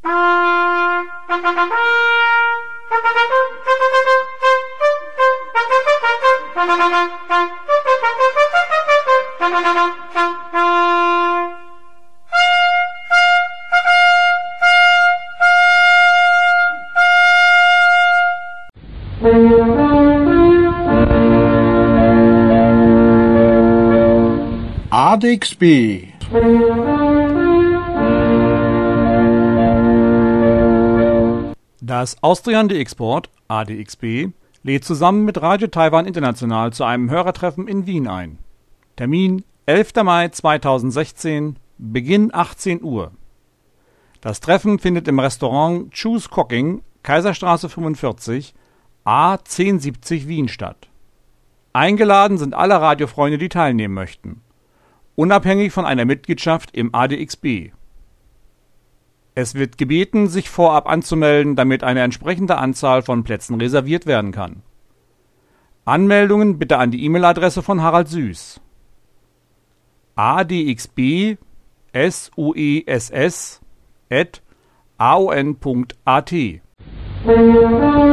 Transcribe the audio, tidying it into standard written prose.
ADXB. Das Austrian De-Export, ADXB, lädt zusammen mit Radio Taiwan International zu einem Hörertreffen in Wien ein. Termin 11. Mai 2016, Beginn 18 Uhr. Das Treffen findet im Restaurant Choose Cooking, Kaiserstraße 45, A 1070 Wien statt. Eingeladen sind alle Radiofreunde, die teilnehmen möchten, unabhängig von einer Mitgliedschaft im ADXB. Es wird gebeten, sich vorab anzumelden, damit eine entsprechende Anzahl von Plätzen reserviert werden kann. Anmeldungen bitte an die E-Mail-Adresse von Harald Süß: adxb@aon.at.